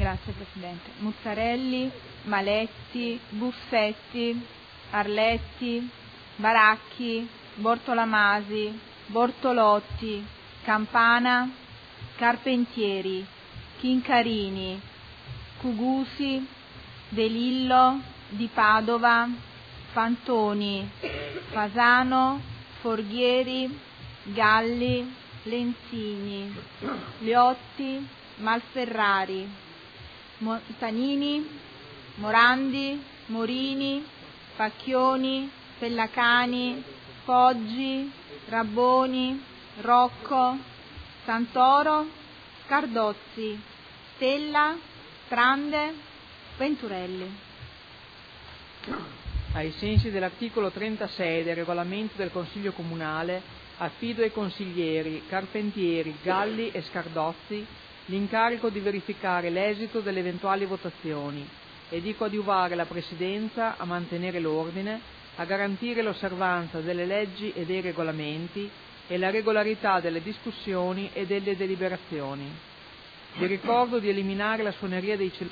Grazie Presidente. Muzzarelli, Maletti, Buffetti, Arletti, Baracchi, Bortolamasi, Bortolotti, Campana, Carpentieri, Chincarini, Cugusi, De Lillo, Di Padova, Fantoni, Fasano, Forghieri, Galli, Lenzini, Liotti, Malferrari, Montanini, Morandi, Morini, Pacchioni, Pellacani, Poggi, Rabboni, Rocco, Santoro, Cardozzi, Stella, Trande, Venturelli. Ai sensi dell'articolo 36 del regolamento del Consiglio Comunale, affido ai consiglieri Carpentieri, Galli e Scardozzi l'incarico di verificare l'esito delle eventuali votazioni e di coadiuvare la Presidenza a mantenere l'ordine, a garantire l'osservanza delle leggi e dei regolamenti e la regolarità delle discussioni e delle deliberazioni. Vi ricordo di eliminare la suoneria dei